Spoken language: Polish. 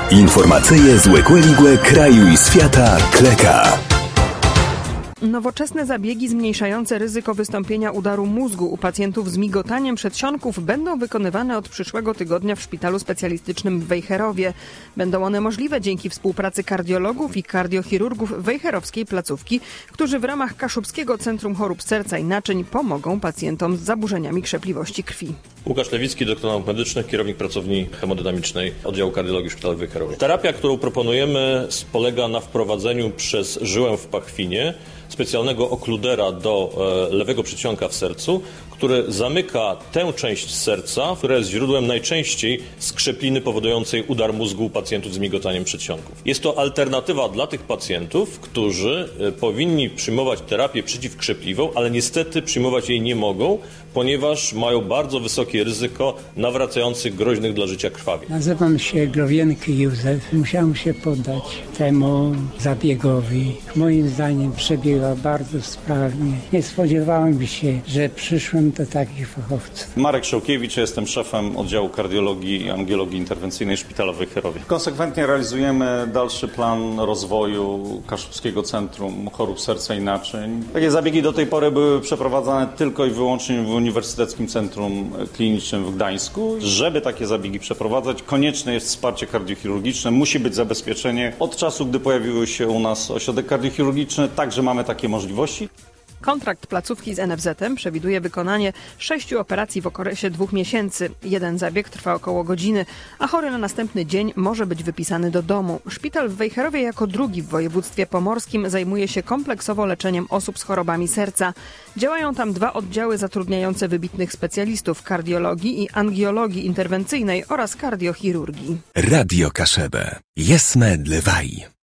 Informacyje z Łekłe kraju i świata Kleka. Nowoczesne zabiegi zmniejszające ryzyko wystąpienia udaru mózgu u pacjentów z migotaniem przedsionków będą wykonywane od przyszłego tygodnia w szpitalu specjalistycznym w Wejherowie. Będą one możliwe dzięki współpracy kardiologów i kardiochirurgów wejherowskiej placówki, którzy w ramach Kaszubskiego Centrum Chorób Serca i Naczyń pomogą pacjentom z zaburzeniami krzepliwości krwi. Łukasz Lewicki, doktor nauk medycznych, kierownik pracowni hemodynamicznej Oddziału Kardiologii Szpitalu w Wejherowie. Terapia, którą proponujemy, polega na wprowadzeniu przez żyłę w pachwinie specjalnego okludera do lewego przedsionka w sercu, który zamyka tę część serca, która jest źródłem najczęściej skrzepliny powodującej udar mózgu u pacjentów z migotaniem przedsionków. Jest to alternatywa dla tych pacjentów, którzy powinni przyjmować terapię przeciwkrzepliwą, ale niestety przyjmować jej nie mogą, ponieważ mają bardzo wysokie ryzyko nawracających groźnych dla życia krwawień. Nazywam się Growienki Józef. Musiałem się poddać temu zabiegowi. Moim zdaniem przebiega bardzo sprawnie. Nie spodziewałem się, że przyszłem do takich fachowców. Marek Szołkiewicz, jestem szefem oddziału kardiologii i angiologii interwencyjnej Szpitala w Wejherowie. Konsekwentnie realizujemy dalszy plan rozwoju Kaszubskiego Centrum Chorób Serca i Naczyń. Takie zabiegi do tej pory były przeprowadzane tylko i wyłącznie w Uniwersyteckim Centrum Klinicznym w Gdańsku. Żeby takie zabiegi przeprowadzać, konieczne jest wsparcie kardiochirurgiczne, musi być zabezpieczenie. Od czasu, gdy pojawił się u nas ośrodek kardiochirurgiczny, także mamy takie możliwości. Kontrakt placówki z NFZ-em przewiduje wykonanie 6 operacji w okresie 2 miesięcy. Jeden zabieg trwa około godziny, a chory na następny dzień może być wypisany do domu. Szpital w Wejherowie jako drugi w województwie pomorskim zajmuje się kompleksowo leczeniem osób z chorobami serca. Działają tam 2 oddziały zatrudniające wybitnych specjalistów kardiologii i angiologii interwencyjnej oraz kardiochirurgii. Radio Kaszebę. Jesme dlewaj.